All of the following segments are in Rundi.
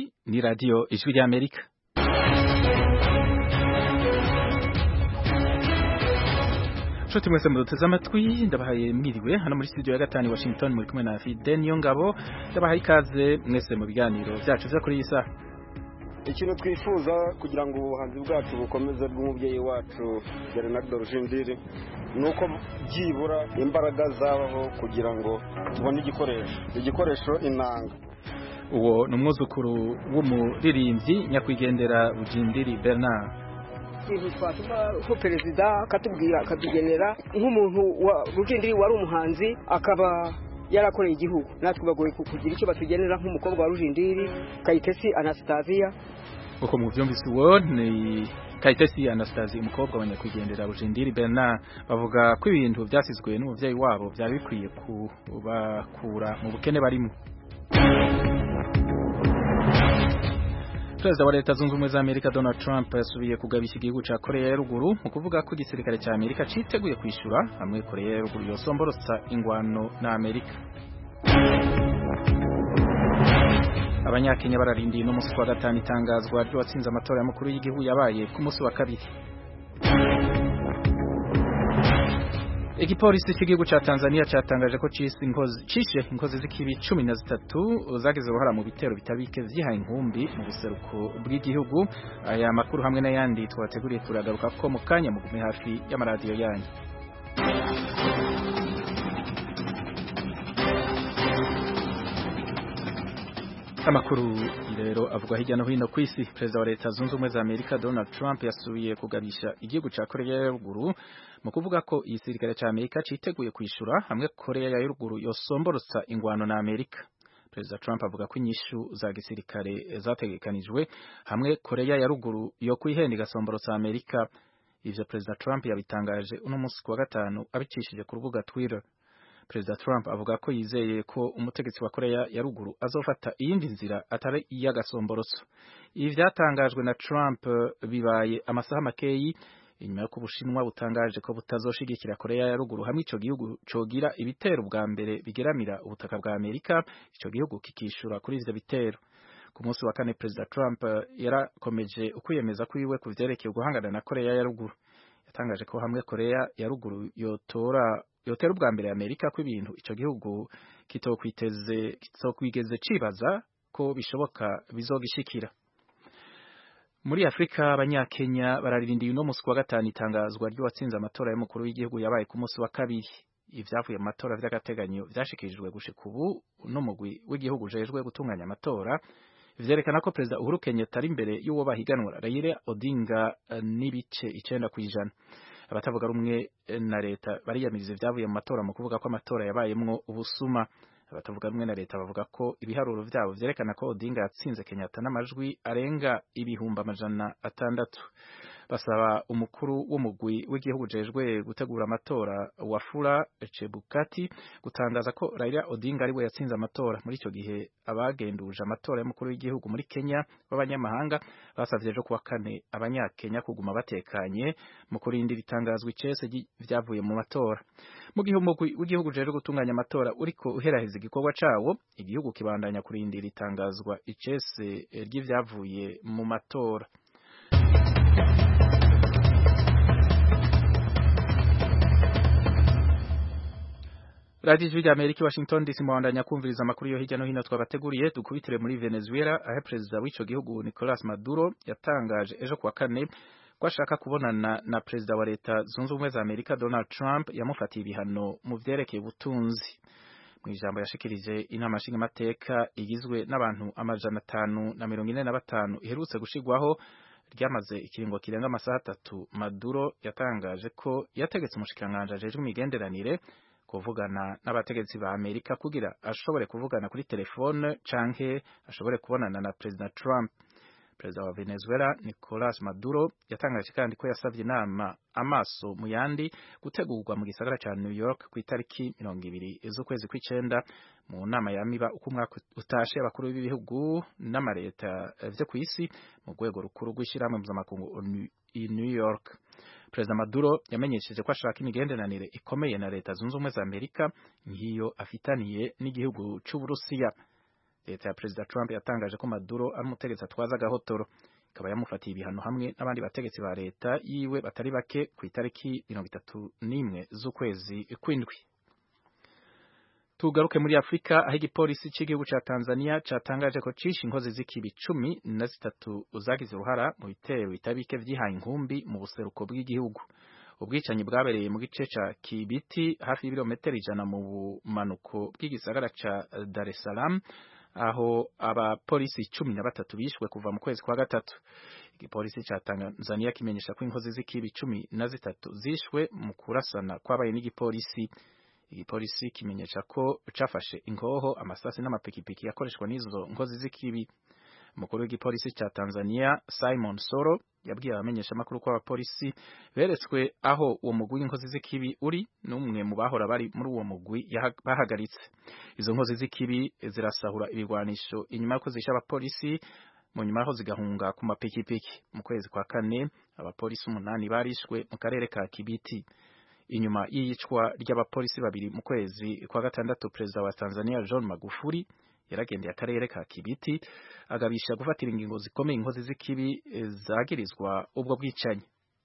Iyi ni radiyo ijwi ry'Amerika. Nshuti mwese muduteze amatwi, ndabahaye mwiriwe hano muri studio ya gatanu Washington, muri kumwe na Fidel Niyongabo. Ndabahaye ikaze mwese mu biganiro byacu byo kuri iyi saha. Ikintu twifuza kugira ngo ubuhanzi bwacu bukomeze bw'umubyeyi wacu Bernardo Rujindiri nuko byibura imbaraga zabaho kugira ngo tubone igikoresho inanga. Uwo numwuzukuru w'umuririmbyi nyakwigendera Rujindiri Bernard. Twatuma ko perezida akatubwira akatugenera nk'umuntu wa Rujindiri wari umuhanzi akaba yarakoreye igihugu, natwe bagoye kugira icyo batugenera nk'umukobwa wa Rujindiri Kayitesi Anastasia. Uko mu byumvise uwo ni Kayitesi Anastasia, umukobwa wa nyakwigendera Rujindiri Bernard. Bavuga ko ibintu byasizwe n'umuvyeyi wabo byari bikwiye kubakura mu bukene barimo. Perezida wa Leta Zunze Ubumwe za Amerika Donald Trump yasubiye kugabisha igihugu ca Korea ya Ruguru mu kuvuga ko igisirikare ca Amerika citeguye kwishura hamwe Korea ya Ruguru yosomborotsa ingwano na Amerika. Abanyakenya bararindiye no musi wa gatanu itangazwa ry'uwatsinze amatora y'umukuru y'igihugu yabaye ku musi wa kabiri. Igipolisi cy'igihugu ca Tanzania cyatangaje ko cishe inkozi z'ikibi 13 zagize uruhara mu bitero bitabike vyihaye inkumbi mu buseruko bw'igihugu. Aya makuru hamwe n'ayandi twateguriye turagaruka ko mu kanya mugume hafi y'amaradiyo yanyu. Amakuru rero avuga hirya no hino ku isi. Perezida wa Leta Zunze Ubumwe za Amerika Donald Trump yasubiye kugabisha igihugu ca Korea ya Ruguru mu kuvuga ko igisirikare ca Amerika citeguye kwishura hamwe Korea ya Ruguru yosomborotsa ingwano na Amerika. Perezida Trump avuga ko inyishu za gisirikare zategekanijwe hamwe Korea ya Ruguru yo kwihenda igasomborotsa Amerika. Ivyo Perezida Trump yabitangaje uno musi wa gatanu abicishije ku rubuga Twitter. Perezida Trump avuga ko yizeye ko umutegetsi wa Korea ya Ruguru azofata iyindi nzira atari iy'agasomborotso. Ibi vyatangajwe na Trump bibaye amasaha makeyi inyuma yo Ubushinwa butangaje ko butazoshigikira Korea ya Ruguru hamwe ico gihugu cogira ibitero bwa mbere bigeramira ubutaka bwa Amerika, ico gihugu kikishura kuri ivyo bitero. Ku munsi wa kane Perezida Trump yarakomeje ukwiyemeza kwiwe ku vyerekeye guhangana na Korea ya Ruguru. Yatangaje ko hamwe Korea ya Ruguru yotera ubwa mbere Amerika ko ibintu ico gihugu kitokwigeze cibaza ko bishoboka bizogishikira. Muri Afrika abanyakenya bararindiye uno musi wa gatanu itangazwa ry'uwatsinze amatora y'umukuru w'igihugu yabaye ku musi wa kabiri. Ivyavuye mu matora vy'agateganyo vyashikirijwe gushika ubu n'umugwi w'igihugu ujejwe gutunganya amatora, vyerekana ko Perezida Uhuru Kenyatta ari imbere y'uwo bahiganwa Raila Odinga n'ibice 9%. Abatavuga rumwe na leta bariyamiriza ivyavuye mu matora mu kuvuga ko amatora yabayemwo ubusuma. Abatavuga rumwe na leta bavuga ko ibiharuro vyabo vyerekana ko Odinga yatsinze Kenyatta n'amajwi arenga 600,000. Basaba umukuru w'umugwi w'igihugu jejwe gutegura amatora Wafula Chebukati gutangaza ko Raila Odinga ariwe yatsinze amatora. Muri ico gihe abagenduje amatora y'umukuru w'igihugu muri Kenya b'abanyamahanga basavye ejo kuwa kane abanyakenya kuguma batekanye mu kurindira itangazwa icese vyavuye mu matora. Mu gihe umugwi w'igihugu jejwe gutunganya amatora uriko uheraheza igikorwa cawo, igihugu kibandanya kurindira itangazwa icese ry'ivyavuye mu matora. Radio Ijwi ry'Amerika Washington DC mwandanya kumviriza amakuru yo hirya no hino twabateguriye. Dukubitire muri Venezuela aho perezida w'ico gihugu Nicolas Maduro yatangaje ejo kuwa kane ko ashaka kubonana na perezida wa Leta Zunze Ubumwe za Amerika Donald Trump yamufatiye ibihano mu vyerekeye ubutunzi. Mu ijambo yashikirije inama nshingamateka igizwe n'abantu 545 iherutse gushigwaho ryamaze ikiringo kirenga amasaha 3, Maduro yatangaje ko yategetse umushikiranganji ajejwe imigenderanire kuvugana n'abategetsi ba Amerika kugira ashobore kuvugana kuri telefone canke ashobore kubonana na President Trump. Perezida wa Venezuela Nicolas Maduro yatangaje kandi ko yasavye inama amaso mu yandi gutegurwa mu gisagara ca New York ku itariki 20 z'ukwezi kw'icenda mu nama yamiba uko umwaka utashe abakuru b'ibihugu n'amareta vyo kw'isi mu rwego rukuru rw'ishirahamwe mpuzamakungu i New York. Perezida Maduro yamenyesheje ko ashaka imigenderanire ikomeye na Leta Zunze Ubumwe za Amerika nk'iyo afitaniye n'igihugu c'Uburusiya. leta ya Perezida Trump yatangaje ko Maduro ari umutegetsi atwaza agahotoro, ikaba yamufatiye ibihano hamwe n'abandi bategetsi ba leta yiwe batari bake ku itariki 31 z'ukwezi kw'indwi. Tugaruke muri Afrika aho igipolisi cy'igihugu ca Tanzania catangaje ko cishe inkozi z'ikibi 13 zagize uruhara mu bitero bitabike vyihaye inkumbi mu buseruko bw'igihugu. Ubwicanyi bwabereye mu gice ca Kibiti hafi y'ibirometero 100 mu bumanuko bw'igisagara ca Dar es Salaam, aho abapolisi 13 bishwe kuva mu kwezi kwa gatatu. Igipolisi ca Tanzania kimenyesha ko inkozi z'ikibi 13 zishwe mu kurasana kwabaye n'igipolisi. Igipolisi kimenyesha ko cafashe ingoho, amasasi n'amapikipiki yakoreshwa n'izo nkozi z'ikibi. Umukuru w'igipolisi ca Tanzania Simon Soro yabwiye abamenyesha makuru ko abapolisi beretswe aho uwo mugwi w'inkozi z'ikibi uri, n'umwe mu bahora bari muri uwo mugwi bahagaritse. Izo nkozi z'ikibi zirasahura ibigwanisho inyuma yo kuzisha abapolisi, mu nyuma aho zigahunga ku mapikipiki. Mu kwezi kwa kane abapolisi 8 barishwe mu karere ka Kibiti. Inyuma y'iyicwa ry'abapolisi 2 mu kwezi kwa gatandatu, Perezida wa Tanzania John Magufuli yaragendeye akarere ka Kibiti agabisha gufatira ingingo zikomeye inkozi z'ikibi zagirizwa ubwo bwicanyi.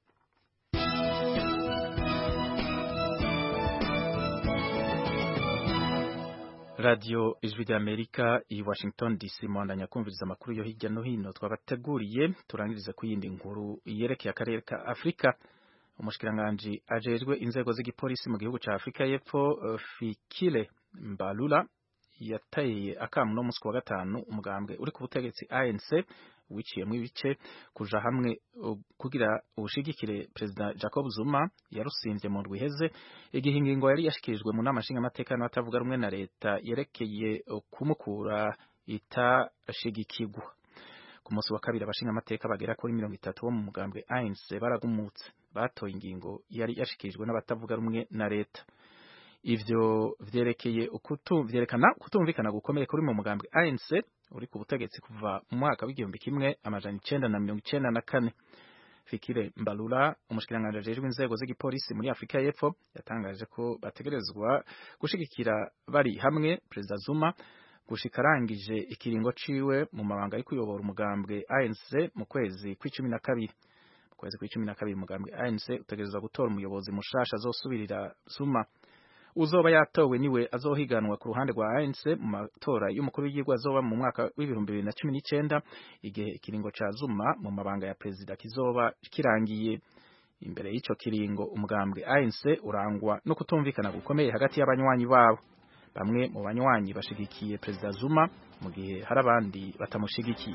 Radio Ijwi ry'Amerika i Washington DC, mwandanya kumviriza amakuru yo hirya no hino twabateguriye. Turangirize ku yindi nkuru yerekeye akarere ka Afrika. Umushikiranganji ajejwe inzego z'igipolisi mu gihugu ca Afrika y'Epfo Fikile Mbalula yateye akamu no musi wa gatanu umugambwe uri ku butegetsi ANC wiciye mu ibice kuja hamwe kugira ubushigikire President Jacob Zuma yarusimvye mu rwiheze, igihe ingingo yari yashikirijwe mu nama nshingamateka n'abatavuga rumwe na leta yerekeye kumukura itashigikirwa. Ku munsi wa kabiri abashingamateka bagera kuri 30 bo mu mugambwe ANC baragumutse, batoye ingingo yari yashikirijwe n'abatavuga rumwe na leta. Ivyo vyerekana kutumvikana gukomeye kuri mu mugambwe ANC uri ku butegetsi kuva mu mwaka w'igihumbi kimwe amajana 1994. Fikile Mbalula, umushikiranganji ajejwe inzego z'igipolisi muri Afrika y'Epfo, yatangaje ko bategerezwa gushigikira bari hamwe Perezida Zuma gushika arangije ikiringo ciwe mu mabanga ari kuyobora umugambwe ANC mu kwezi kw'icumi na kabiri umugambwe ANC utegerezwa gutora umuyobozi mushasha azosubirira Zuma. Uzoba yatowe niwe azohiganwa ku ruhande rwa ANC mu matora y'umukuru w'igihugu azoba mu mwaka w'2019, igihe ikiringo ca Zuma mu mabanga ya perezida kizoba kirangiye. Imbere y'ico kiringo umugambwe ANC urangwa no kutumvikana gukomeye hagati y'abanywanyi babo. Bamwe mu banywanyi bashigikiye Perezida Zuma mu gihe hari abandi batamushigikiye.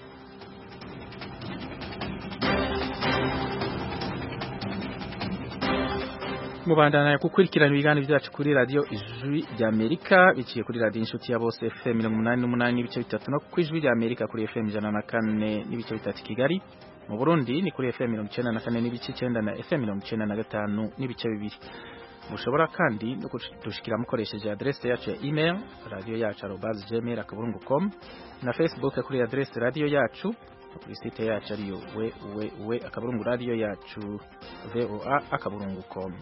Mubandana gukurikirana ibiganiro byacu kuri radio Ijwi ry'Amerika biciye kuri radio Inshuti ya Bose FM 88 n'ibice 3 no ku Ijwi ry'Amerika kuri FM 104 n'ibice 3 Kigali. Mu Burundi ni kuri FM 94 n'ibice 9 na FM 95 n'ibice 2. Mushobora kandi no kudushikira mukoresheje adresse yacu ya email radio@gmail.com na Facebook kuri adresse radio yacu, kuri site yacu ariyo www.radio yacu voa.com.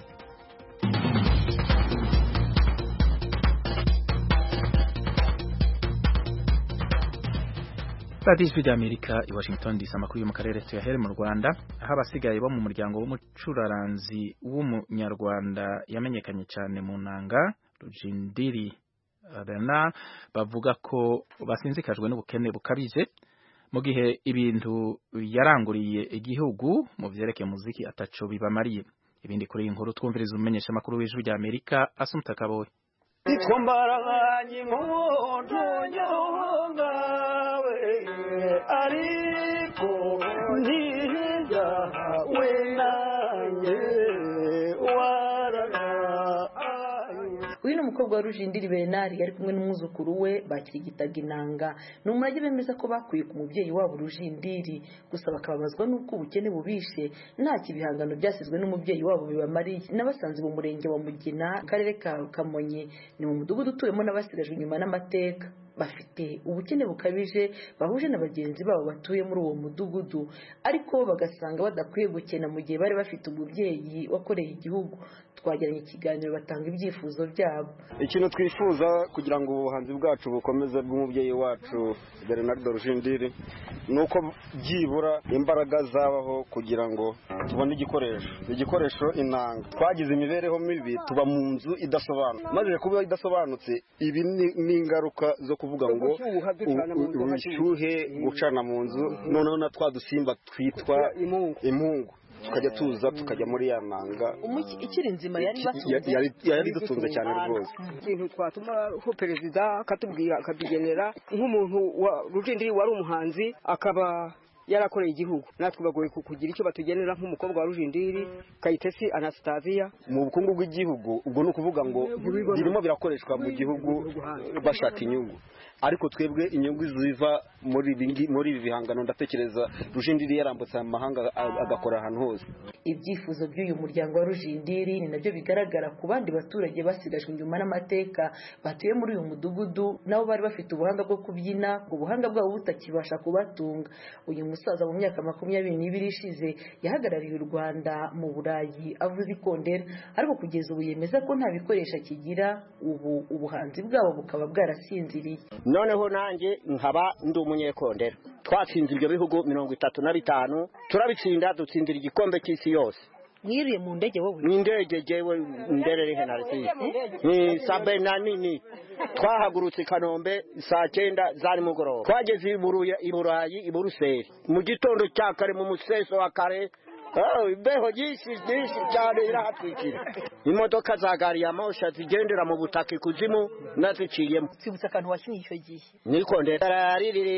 Ijwi ry'Amerika i Washington DC, amakuru yo mu karere tuyahere mu Rwanda, aho abasigaye bo mu muryango w'umucuraranzi w'umunyarwanda yamenyekanye cyane mu nanga Rujindiri Bernard bavuga ko basinzikajwe n'ubukene bukabije mu gihe ibintu yaranguriye igihugu mu vyerekeye muziki ataco bibamariye. Ibindi kuri iyi nkuru twumviriza umumenyesha makuru w'Ijwi ry'Amerika Asumta Kaboye. Ikombaranye muntu nyonga ariko ndiza wenanye warana. Uyu ni umukobwa wa Rujindiri Bernard yari kumwe n'umwuzukuru we bakirigitaga inanga. Ni umurage bemeza ko bakuye ku mubyeyi wabo Rujindiri, gusa bakababazwa n'uko ubukene bubishe nta kibihangano byasizwe n'umubyeyi wabo bibamariye. N'abasanze mu murenge wa Mugina, akarere ka Kamonyi, ni mu mudugudu utuyemo n'abasigajwe inyuma n'amateka. bafite ubukene bukabije bahuje na bagenzi babo batuye muri uwo mudugudu ariko bagasanga badakwiye gukena mu gihe bari bafite umubyeyi wakoreye igihugu. Twagiranye ikiganiro batanga ibyifuzo byabo. Ikintu twifuza kugira ngo ubuhanzi bwacu bukomeze bw'umubyeyi wacu Bernard Rujindiri nuko byibura imbaraga zabaho kugira ngo tubone igikoresho inanga. Twagize imibereho mibi tuba mu nzu idasobanutse, maze kuba idasobanutse ibi ni ingaruka zo kuvuga ngo ubushyuhe gucana mu nzu, noneho na twa dusimba twitwa impungu tukajya tuza tukajya muri ya nanga ikiri nzima yari dutunze cyane rwose. Ikintu twatuma ho perezida akatubwira akatugenera nk'umuntu wa Rujindiri wari umuhanzi akaba yarakoreye igihugu, natwe bagoye kugira icyo batugenera nk'umukobwa wa Rujindiri Kayitesi Anastasia. Mu bukungu bw'igihugu ubwo ni ukuvuga ngo birimo birakoreshwa mu gihugu bashaka inyungu, ariko twebwe inyungu ziva muri ibi bihangano ndatekereza Rujindiri yarambutse amahanga agakora ahantu hose. Ibyifuzo by'uyu muryango wa Rujindiri ni nabyo bigaragara ku bandi baturage basigajwe inyuma n'amateka batuye muri uyu mudugudu, nabo bari bafite ubuhanga bwo kubyina, ngo ubuhanga bwabo butakibasha kubatunga. Uyu musaza mu myaka 22 ishize yahagarariye u Rwanda mu Burayi avuze ikondera, ariko kugeza ubu yemeza ko nta bikoresho akigira, ubu ubuhanzi bwabo bukaba bwarasinziriye. Noneho nanjye nkaba ndi umunyekondera. Twatsinze ibyo bihugu 35 turabitsinda, dutsindira igikombe cy'isi yose. Mwiriye mu ndege wowe? Ni indege jewe nderere henarisi. Ni sabe na nini. Twahagurutse Kanombe saa 9 zari mugoroba. Twageze i Burayi i Buruseli mu gitondo cya kare mu museso wa kare. Imbeho nyinshi cyane irahatwikira. Imodoka za gari ya moshi zigendera mu butaka ikuzimu naziciyemo. Twibutsa akantu wakinye icyo gihe. Nikondera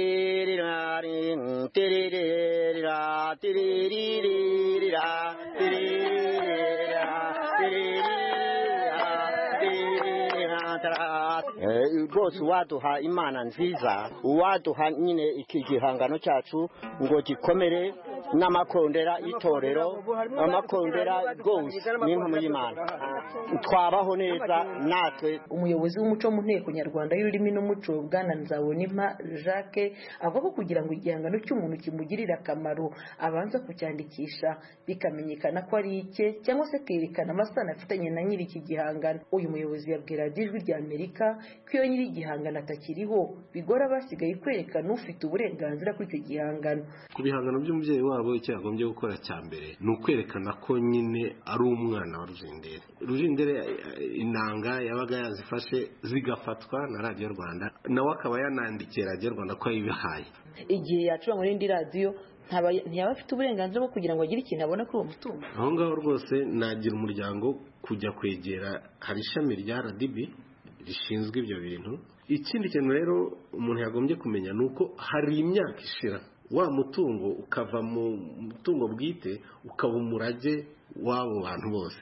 rwose waduha imana nziza, waduha nyine iki gihangano cyacu ngo gikomere n'amakondera itorero, amakondera rwose n'impamo y'Imana twabaho neza natwe. Umuyobozi w'umuco mu nteko nyarwanda y'ururimi n'umuco Bwana Nzabonimpa Jacques avuga ko kugira ngo igihangano cy'umuntu kimugirire akamaro abanza kucyandikisha bikamenyekana ko ari icye, cyangwa se kerekana amasano afitanye na nyiri iki gihangano. Uyu muyobozi yabwira Ijwi rya Amerika ko iyo nyiri igihangano atakiriho bigora basigaye kwerekana ufite uburenganzira kuri icyo gihangano. Ku bihangano by'umubyeyi wabo icyo yagombye gukora cya mbere ni ukwerekana ko nyine ari umwana wa Rujindiri. Rujindiri inanga yabaga yazifashe zigafatwa na Radio Rwanda, nawe akaba yanandikiye Radio Rwanda ko yabihaye. Igihe yacurangwa n'indi radio ntiyaba afite uburenganzira bwo kugira ngo agire ikintu abona kuri uwo mutungo. Aho ngaho rwose nagira umuryango kujya kwegera, hari ishami rya RDB rishinzwe ibyo bintu. Ikindi kintu rero umuntu yagombye kumenya nuko hari imyaka ishira wa mutungo ukava mu mutungo bwite ukaba umurage w'abo bantu bose.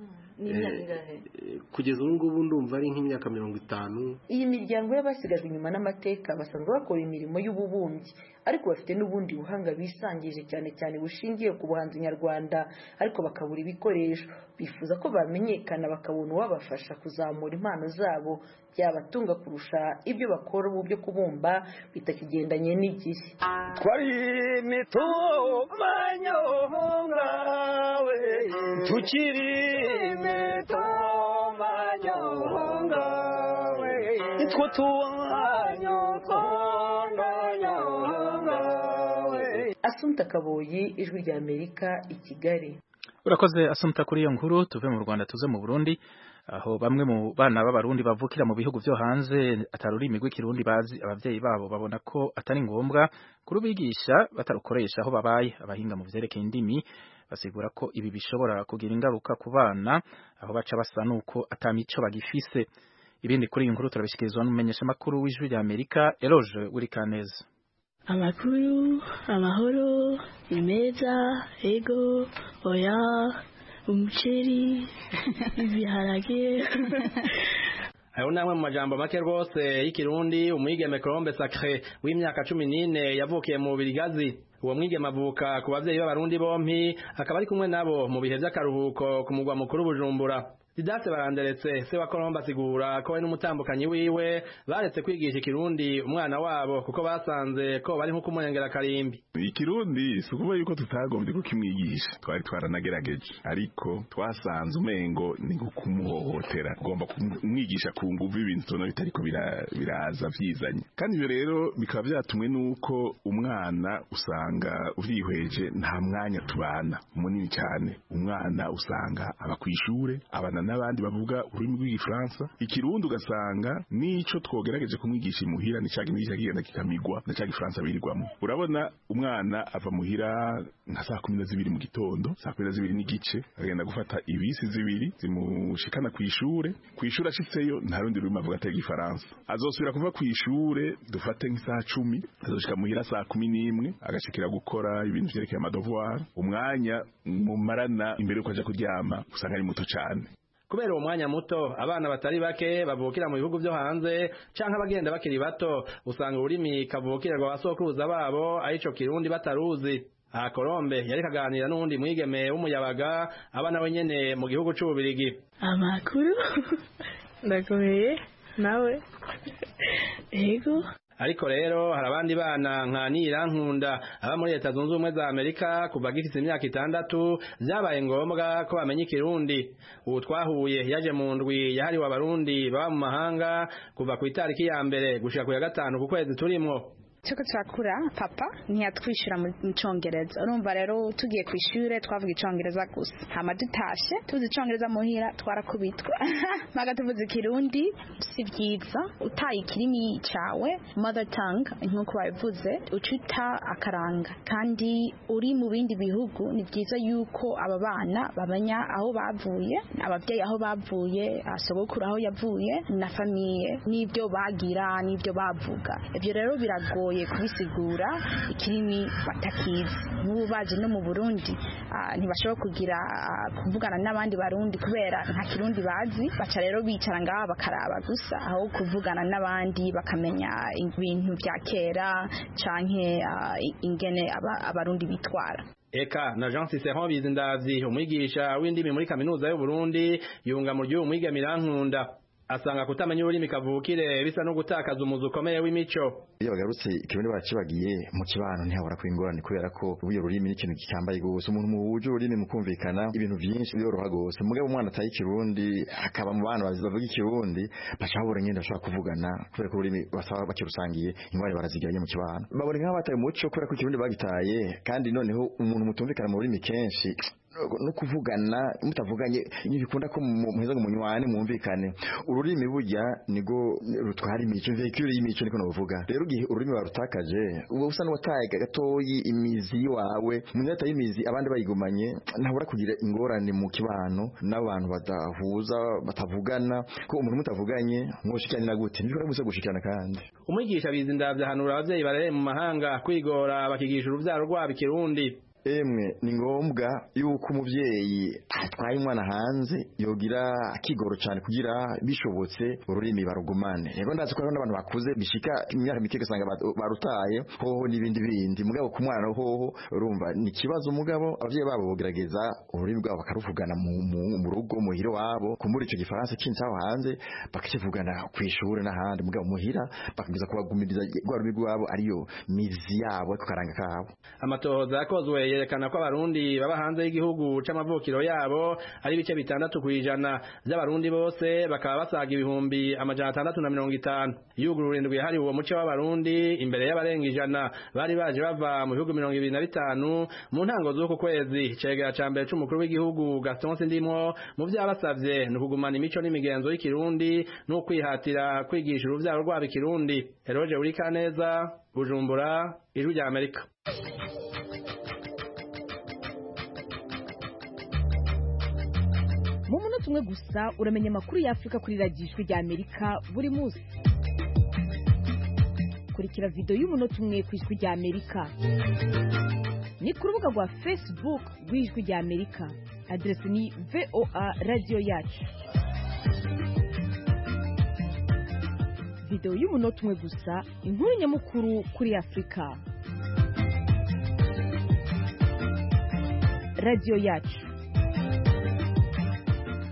Kugeza ubu ngubu ndumva ari nk'imyaka 50. Iyi miryango y'abasigajwe inyuma n'amateka basanzwe bakora imirimo y'ububumbyi, ariko bafite n'ubundi buhanga bisangije cyane cyane bushingiye ku buhanzi nyarwanda, ariko bakabura ibikoresho. Bifuza ko bamenyekana bakabona uwabafasha kuzamura impano zabo byabatunga kurusha ibyo bakora ubu byo kubumba bitakigendanye n'igihe. Twari mitomanyongawe tukiri mitomanyongawe itwo tuwanyokondonyogawe. Assumpta Kaboyi, Ijwi rya Amerika, i Kigali. Urakoze Assumpta kuri iyo nkuru. Tuve mu Rwanda tuze mu Burundi, aho bamwe mu bana b'abarundi bavukira mu bihugu byo hanze atarurimi rw'ikirundi bazi, abavyeyi babo babona ko atari ngombwa kurubigisha batarukoresha aho babaye. Abahinga mu vyerekeye indimi basigura ko ibi bishobora kugira ingaruka ku bana aho baca basa nuko atamico bagifise. Ibindi kuri iyi nkuru turabishikirizwa n'umumenyesha makuru w'Ijwi rya Amerika Eloge Wirikaneza. Amakuru, amahoro, imeza, ego, oya, umuceri, ibiharage. Ayo namwe mu majambo make rwose y'ikirundi umwigeme Colombe Sacré w'imyaka 14 yavukiye mu Birigazi. Uwo mwigeme avuka ku bavyeyi b'abarundi bompi, akaba ari kumwe nabo mu bihe by'akaruhuko ku mugwa mukuru Bujumbura. Didase Baranderetse se wa Colombe asigura ko we n'umutambukanyi wiwe baretse kwigisha ikirundi umwana wabo kuko basanze ko bari nko kumurengera karimbi. Ikirundi sukuba yuko tutagombye kukimwigisha twari twaranagerageje ariko twasanze umengo ni kumuhohotera gomba kumwigisha ku nguvu ibintu tona bitariko biraza vyizanye kandi ibyo rero bikaba byatumwe nuko umwana usanga urihweje nta mwanya tubana munini cyane umwana usanga aba kwishure abana n'abandi bavuga ururimi rw'igifaransa ikirundi ugasanga nico twogerageje kumwigisha imuhira ni cyagi n'icyo kigenda kikamigwa na cyagi Faransa birirwamo urabona umwana ava muhira nka saa 12 mu gitondo saa 12 n'igice agenda gufata ibisi zibiri zimushikana kwishure ashitseyo nta rundi rurimi avuga atega igifaransa azosubira kuva kwishure dufate nk'isaha 10 azoshika muhira saa 11 agashikira gukora ibintu vyerekeye amadevoir umwanya mumarana imbere yuko aja kuryama usanga ari muto cyane kubera uwo mwanya muto abana batari bake bavukira mu bihugu byo hanze canke abagenda bakiri bato usanga ururimi kavukirwa basokuruza babo arico kirundi bataruzi aha Colombe yari kaganira n'undi mwigeme w'umuyabaga abana we nyene mu gihugu c'Ububirigi. Amakuru ndakomeye nawe ego ariko rero hari abandi bana nka Nirankunda aba muri Leta Zunze Ubumwe za Amerika kuva gifite imyaka 6 byabaye ngombwa ko bamenya ikirundi ubu twahuye yaje mu ndwi yahariwe abarundi baba mu mahanga kuva ku itariki ya mbere gushika ku ya 5 ku kwezi turimwo. Tuko twakura papa ntiyatwishura mu Congereza urumva rero tugiye ku ishure twavuga Icongereza gusa hama dutashe tuzi Icongereza muhira twarakubitwa maga tuvuze Kirundi si byiza utaye kirimi cawe mother tongue nkuko babivuze ucita akaranga kandi uri mu bindi bihugu ni byiza yuko aba bana babanya aho bavuye abavyeyi aho bavuye asogokura aho yavuye na famiye nibyo bagira nibyo bavuga ibyo rero biragoye kubisigura ikirimi batakizi n'ubu baje no mu Burundi ntibashobora kugira kuvugana n'abandi barundi kubera nta kirundi bazi baca rero bicara ngaha bakaraba gusa aho kuvugana n'abandi bakamenya ibintu bya kera canke ingene abarundi bitwara. Eka na Jean Cicéron Bizindavyi umwigisha w'indimi muri kaminuza y'u Burundi yunga mu ry'uwo mwige Nirankunda asanga kutamenya ururimi kavukire bisa no gutakaza umuzi ukomeye w'imico. Iyo bagarutse ikirundi bacibagiye mu kibano ntihahora kwingorana kubera ko ubuye ururimi ni ikintu gikambaye gose umuntu mu buje ururimi mukumvikana ibintu byinshi byoroha gose mugabo umwana ataye ikirundi akaba mu bana bavuga ikirundi bacabura ngenda bashaka kuvugana kubera ko ururimi basaba bakirusangiye ingware barazigiranye mu kibano babone nk'abataye umuco kubera ko ikirundi bagitaye kandi noneho umuntu mutumvikana mu rurimi kenshi no kuvugana mutavuganye ntibikunda ko muheza umunywane mwumvikane ururimi burya nigo rutwara imico vekure y'imico niko novuga rero gihe ururimi barutakaje uba usa n'uwataye gatoyi imizi wawe munyata y'imizi abandi bayigumanye ntabura kugira ingorane mu kibano n'abantu badahuza batavugana ko umuntu mutavuganye mwoshikana na gute nibyo muze gushikana kandi umwigisha Bizindavyi hanura abavyeyi barere mu mahanga kwigora bakigisha uruvyaro rwabo ikirundi. Emwe ni ngombwa yuko umuvyeyi atwaye umwana hanze yogira akigoro cyane kugira bishobotse ururimi barugumane yego ndazi ko hari n'abantu bakuze bishika imyaka mike gasanga barutaye hoho n'ibindi bindi mugabo ku mwana hoho urumva ni kibazo mugabo abavyeyi babo bogerageza ururimi rwabo bakaruvugana mu rugo muhira wabo kumuri ico gifaransa cy'insaho hanze bakakivugana kwishura n'ahandi mugabo muhira bakagiza kubagumiriza rwa rurimi rwabo ariyo mizi yabo kukaranga kabo. Amatohoza yakozwe yerekana ko abarundi baba hanze y'igihugu c'amavukiro yabo ari bice 6% by'abarundi bose bakaba basaga ibihumbi 650 yugurura indwi hari uwo muce w'abarundi imbere y'abarenga 100 bari baje bava mu bihugu 25 mu ntango z'uko kwezi cegera ca mbere c'umukuru w'igihugu Gaston Sindimwo mu byabasavye no kugumana imico n'imigenzo y'ikirundi no kwihatira kwigisha uruvyaro rwabo ikirundi. Eroje Urikaneza, Bujumbura, Ijwi rya Amerika. Mu munota umwe gusa uramenya amakuru y'Afrika kuri radiyo Ijwi rya Amerika buri munsi. Kurikira video y'umunota umwe ku Ijwi rya Amerika. Ni ku rubuga rwa Facebook rw'Ijwi rya Amerika. Adresi ni VOA Radio Yacu. Video y'umunota umwe gusa, inkuru nyamukuru kuri Afrika. Radio Yacu.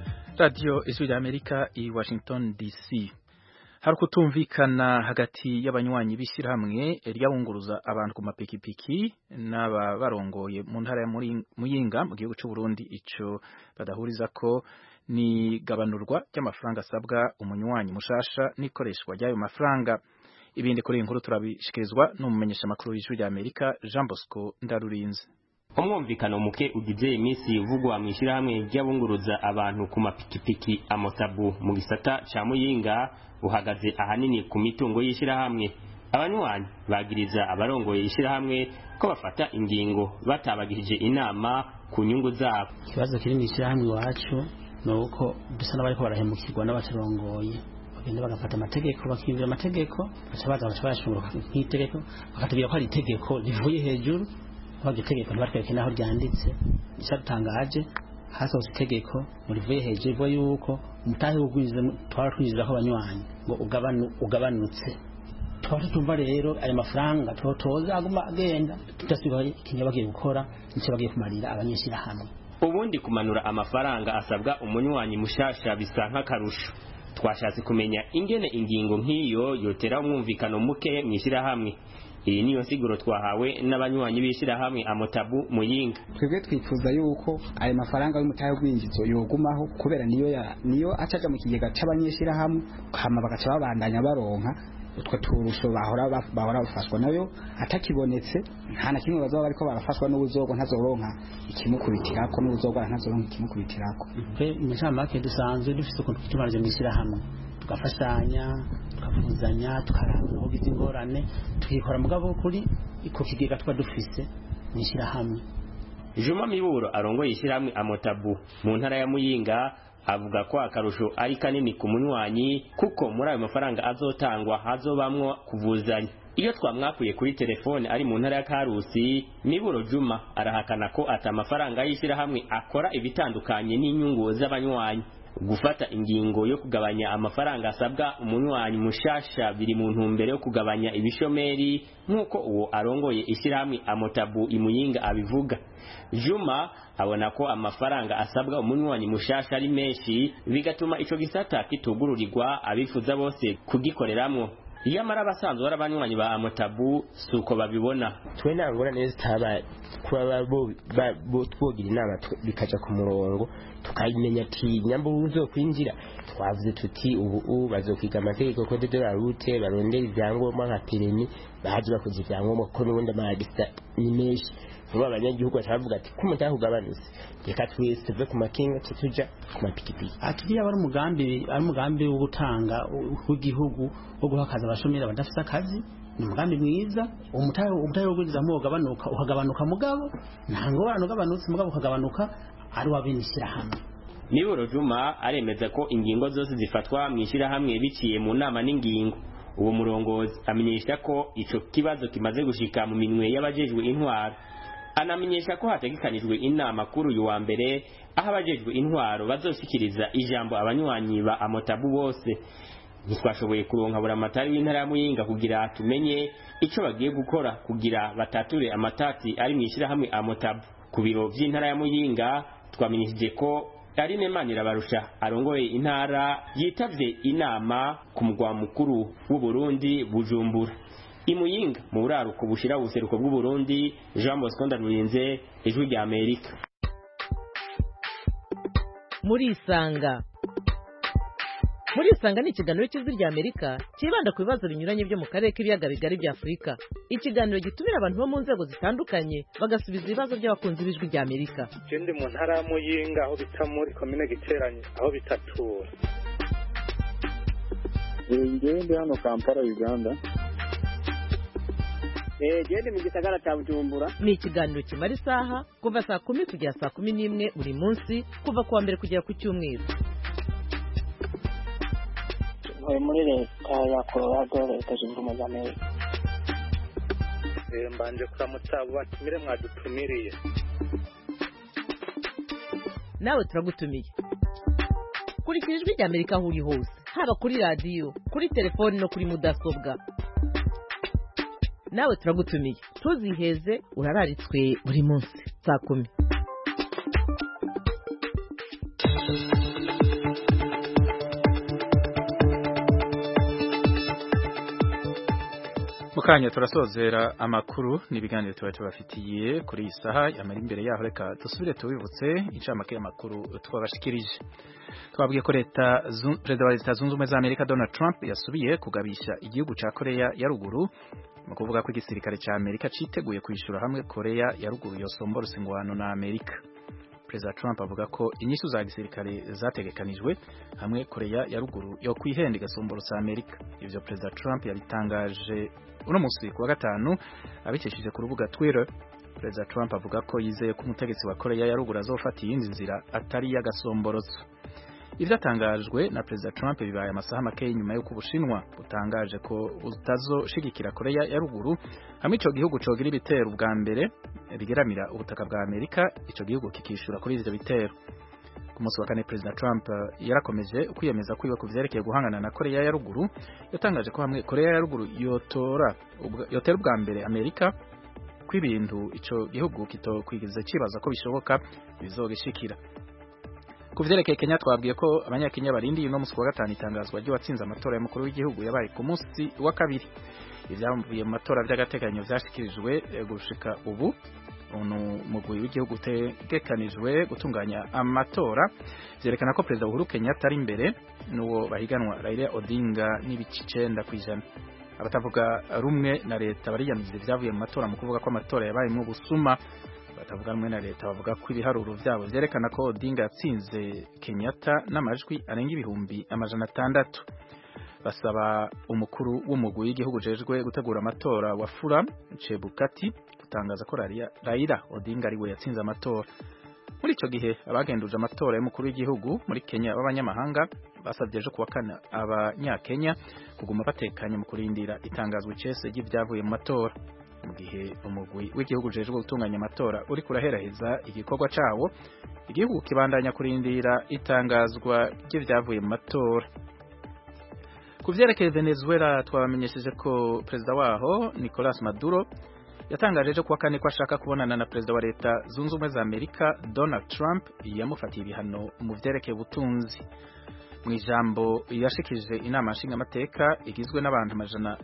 Radio Ijwi ry'Amerika i Washington DC. Hari kutumvikana hagati y'abanywanyi b'ishyirahamwe ryabunguruza abantu ku mapikipiki n'abarongoye mu ntara ya Muyinga mu gihugu cy'u Burundi. Ico badahuriza ko ni gabanurwa ry'amafaranga asabwa umunywanyi mushasha n'ikoreshwa ry'ayo mafaranga. Ibindi kuri inkuru turabishikirizwa n'umumenyesha makuru w'Ijwi ry'Amerika Jean Bosco Ndarurinze. Umwumvikano muke ugize iminsi uvugwa mu ishyirahamwe ry'abunguruza abantu ku mapikipiki Amotabu mu gisata ca Muyinga uhagaze ahanini ku mitungo y'ishyirahamwe. Abanywanyi bagiriza abarongoye ishyirahamwe ko bafata ingingo batabagirije inama ku nyungu zabo. Ikibazo kiri mu ishyirahamwe iwacu ni uko dusa n'abariko barahemukirwa n'abatarongoye, bagenda bagafata amategeko bakiyumvira amategeko baca bayashunguruka nk'itegeko bakatubwira ko ari itegeko rivuye hejuru. Itegeko ntibatwereke naho ryanditse. Icyadutangaje hasohotse itegeko murivuye hejuru ivuga yuko umutahe twinjiza ko abanywanyi ngo ugabanutse. Twumva rero ayo mafaranga toza aguma agenda tudasigaye ikintu bagiye gukora nicyo bagiye kumarira abanyeshyirahamwe. Ubundi kumanura amafaranga asabwa umunywanyi mushasha bisa nk'akarusho. Twashatse kumenya ingene ingingo nk'iyo yotera umwumvikano muke mu ishyirahamwe. Iyi niyo siguro twahawe n'abanywanyi b'ishyirahamwe Amotabu Muyinga. Twebwe twifuza yuko ayo mafaranga y'umutahe w'ubwinjizo yogumaho kubera niyo acaja mu kigega c'abanyeshyirahamwe hama bagaca babandanya baronka utwo turusho bahora bafashwa nayo atakibonetse nta na kimwe bazaba bariko barafashwa n'ubuzogo ntazoronka ikimukubitirako n'ubuzogo ntazoronka ikimukubitirako. Mu ncamake dusanzwe dufise ukuntu tumarije mu ishyirahamwe tugafashanya tukavuzanya tukaraba aho gize ingorane tukikora mugabo kuri iko kigega tuba dufise mu ishyirahamwe. Juma Miburo arongoye ishyirahamwe Amotabu mu ntara ya Muyinga avuga ko akarusho ari kanini ku munywanyi kuko muri ayo mafaranga azotangwa hazobamwo kuvuzanya. Iyo twamwakuye kuri telefone ari mu ntara ya Karusi, Miburo Juma arahakana ko atamafaranga y'ishyirahamwe akora ibitandukanye n'inyungu z'abanywanyi. Gufata ingingo yo kugabanya amafaranga asabwa umunywanyi mushasha biri mu ntumbero yo kugabanya ibishomeri nk'uko uwo arongoye ishyirahamwe Amotabu Imuyinga abivuga. Juma abona ko amafaranga asabwa umunywanyi mushasha ari menshi bigatuma ico gisata kitugururirwa abifuza bose kugikoreramwo. Iyamara abasanzwe barabanywanyi ba Amotabu suko babibona. Twe ntabwo neza taba kuba bo twogira inama bikaja ku murongo tukayimenya ati nyambo uzo kwinjira twavuze tuti ubu bazokwiga amategeko ko de la route barondera ibyangombwa nka permis baje bakoze ibyangombwa ko n'ubundi amagista ni menshi. Vuba abanyagihugu batavuga ati ko mutaho ugabanutse reka twese tuve ku makinga tuja ku mapikipiki. Aturiya bari umugambi wo gutanga w'igihugu wo guhakaza abashomeri badafite akazi. Ni umugambi mwiza umutahe wo kugizamo ukagabanuka mugabo ntango ugabanutse mugabo ukagabanuka ari wabinishyira hamwe. Miburo Juma aremeza ko ingingo zose zifatwa mu ishyirahamwe biciye mu nama n'ingingo. Uwo murongozi amenyesha ko ico kibazo kimaze gushika mu minwe y'abajejwe intwaro. Anamenyesha ko hategekanijwe inama kuri uyu wa mbere aho abajejwe intwaro bazoshikiriza ijambo abanywanyi ba Amotabu bose. Ntitwashoboye kuronka buramatari w'intara ya Muyinga kugira tumenye ico bagiye gukora kugira batature amatati ari mu ishyirahamwe Amotabu. Ku biro vy'intara ya Muyinga twamenyesheje ko Karine Manirabarusha arongoye intara yitavye inama ku mugwa mukuru w'u Burundi Bujumbura. Imuyinga mu buraruko bushira ubuseruko bw'u Burundi, Jean Bosco Ndarurinze, Ijwi ry'Amerika. Muri Isanga ni ikiganiro cy'Ijwi ry'Amerika kibanda ku bibazo binyuranye byo mu karere k'ibiyaga bigari bya Afurika. Ikiganiro gitumira abantu bo mu nzego zitandukanye bagasubiza ibibazo by'abakunzi b'Ijwi ry'Amerika. Ndi mu ntara ya Muyinga aho bita muri komine Giteranye aho bitatura. Ndi hano Kampala Uganda. Gende mu gisagara cya Bujumbura. Ni ikiganiro kimara isaha kuva saa 10 kugera saa 11 buri munsi kuva kuwa mbere kugera ku cyumweru. Muri leta ya Colorado leta zunze ubumwe za Amerika. Mbanje kuramutsa abo batumire mwadutumiriye. Nawe turagutumiye. Kurikira Ijwi ry'Amerika aho uri hose, haba kuri radio, kuri telefone no kuri mudasobwa. Nawe turagutumiye. Tuziheze urararitswe buri munsi saa 10. mukanya turasozera amakuru n'ibiganiro tuba tubafitiye kuri iyi saha yamara imbere yaho reka dusubire tubibutse incamake y'amakuru twabashikirije. Twabwiye ko perezida wa leta zunze ubumwe za Amerika Donald Trump yasubiye kugabisha igihugu ca Korea ya ruguru mu kuvuga ko igisirikare ca Amerika citeguye kwishura hamwe Korea ya ruguru yosombora ingwano na Amerika. Perezida Trump avuga ko inyishu za gisirikare zategekanijwe hamwe Korea ya ruguru yo kwihenda igasomborotsa Amerika. Ivyo Perezida Trump yabitangaje uno musi kuwa gatanu abicishije ku rubuga Twitter. Perezida Trump avuga ko yizeye ko umutegetsi wa Korea ya ruguru azofata iyindi nzira atari y'agasomborotso. Ivyo atangajwe na Perezida Trump bibaye amasaha make nyuma yo kubushinwa butangaje ko utazoshigikira Korea ya ruguru hamwe ico gihugu cogira ibitero bwa mbere bigeramira ubutaka bwa Amerika, ico gihugu kikishura kuri ivyo bitero. Ku munsi wa kane Perezida Trump yarakomeje kwiyemeza kwiba ku vyerekeye guhangana na Korea ya ruguru. Yatangaje ko hamwe Korea ya ruguru yotera ubwa mbere Amerika kw'ibintu ico gihugu kitokwigize kibaza ko bishoboka bizogishikira. Ku vyerekeye Kenya twabwiye ko abanyakenya barindiye no musi wa gatanu itangazwa ry'uwatsinze amatora y'umukuru w'igihugu yabaye ku munsi wa kabiri. Ivyavuye mu matora vy'agateganyo vyashikirijwe gushika ubu umugwi w'igihugu utegekanijwe gutunganya amatora vyerekana ko Perezida Uhuru Kenyatta ari imbere n'uwo bahiganwa Raila Odinga n'ibice 9%. Abatavuga rumwe na leta bariyamiriza ivyavuye mu matora mu kuvuga ko amatora yabaye mu busuma. Batavuga rumwe na leta bavuga ko ibiharuro vyabo vyerekana ko Odinga yatsinze Kenyatta n'amajwi arenga 600,000. Basaba umukuru w'umugwi w'igihugu jejwe gutegura amatora wa Fura Chebukati gutangaza ko Raila Odinga ariwe yatsinze amatora. Muri ico gihe abagenduje amatora y'umukuru w'igihugu muri Kenya b'abanyamahanga basabye ejo kuwa kane abanyakenya kuguma batekanye mu kurindira itangazwa icese ry'ivyavuye mu matora. Mu gihe umugwi w'igihugu jejwe gutunganya amatora uri kuraheraheza igikorwa cawo, igihugu kibandanya kurindira itangazwa ry'ivyavuye mu matora. Ku vyerekeye Venezuela twabamenyesheje ko perezida waho Nicolas Maduro yatangaje ejo kuwa kane ko ashaka kubonana na perezida wa leta zunze ubumwe za Amerika Donald Trump yamufatiye ibihano mu vyerekeye ubutunzi. Mu ijambo yashikije inama nshingamateka igizwe n'abantu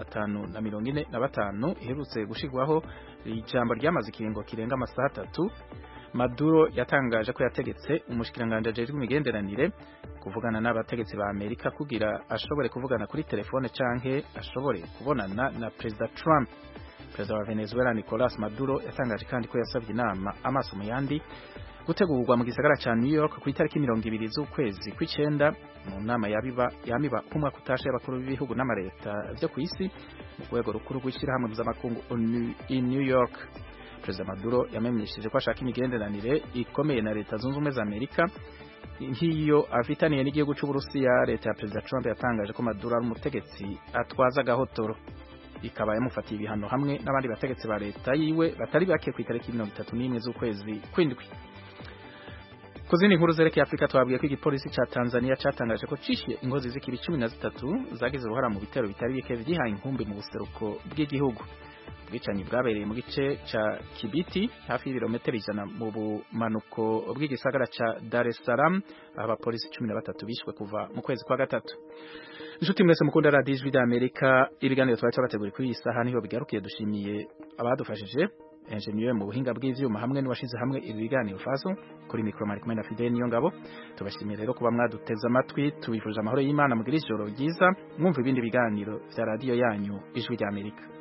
545 iherutse gushirwaho, ijambo ryamaze ikiringo kirenga amasaha 3. Maduro yatangaje ko yategetse umushikiranganje ajejwe imigenderanire kuvugana n'abategetsi ba Amerika kugira ashobore kuvugana kuri telefone canke ashobore kubonana na Perezida Trump. Perezida wa Venezuela Nicolas Maduro yatangaje kandi ko yasabye inama amaso mu yandi gutegurwa mu gisagara ca New York ku itariki 20 z'ukwezi kw'icenda mu nama yamiba kumwa kutasha y'abakuru b'ibihugu n'amareta vyo kw'isi mu rwego rukuru rw'ishirahamwe mpuzamakungu in New York. Perezida Maduro yamenyesheje ko ashaka imigenderanire ikomeye na leta zunze ubumwe za Amerika nk'iyo afitaniye n'igihugu c'Uburusiya. Leta ya Perezida Trump yatangaje ko Maduro ari umutegetsi atwaza gahotoro, ikaba yamufatiye ibihano hamwe n'abandi bategetsi ba leta yiwe batari bake ku itariki 31 z'ukwezi kw'indwi. Ku zindi nkuru zerekeye Afrika twabwiye ko igipolisi ca Tanzania catangaje ko cishiye ingozi z'ikibi 13 zagize uruhara mu bitero bitari bike vyihaye inkumbi mu buseruko bw'igihugu. Ubwicanyi bwabereye mu gice ca Kibiti hafi y'ibirometero 100 mu bumanuko bw'igisagara ca Dar es Salaam, abapolisi 13 bishwe kuva mu kwezi kwa gatatu. Inshuti mwese mukunda Radio Ijwi ry'Amerika, ibiganiro twabateguriye kuri iyi saha niho bigarukiye. Dushimiye abadufashije engineer mu buhinga bw'ivyuma hamwe n'uwashize hamwe ibi biganiro faso kuri micro Mark Mena Fidel niyo ngabo. Tubashimiye rero kuba mwaduteze amatwi, tubifuje amahoro y'Imana, mugira ijoro ryiza, mwumva ibindi biganiro vya radio yanyu Ijwi ry'Amerika.